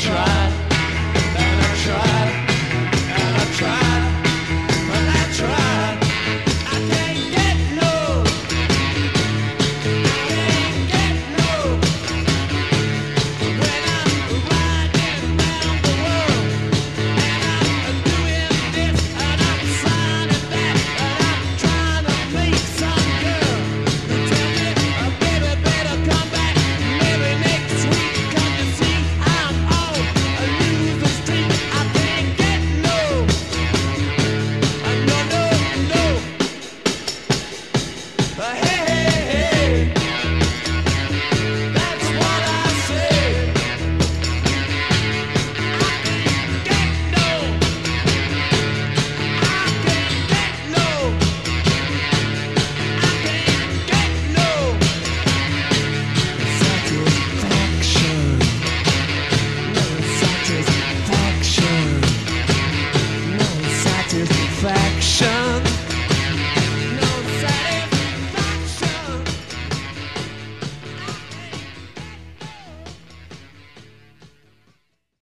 tried, and I tried, and I tried, but I tried. I can't get no, can't get no. When I'm riding round the world, and I'm doing this, and I'm signing that, and I'm trying to make some girl who tell me, baby, better come back, maybe next week. Come to see, I'm on a losing streak. I can't get no, no, no, no. Hey, hey, hey, that's what I said. I can't get no, I can't get no, I can't get no satisfaction, no satisfaction, no satisfaction.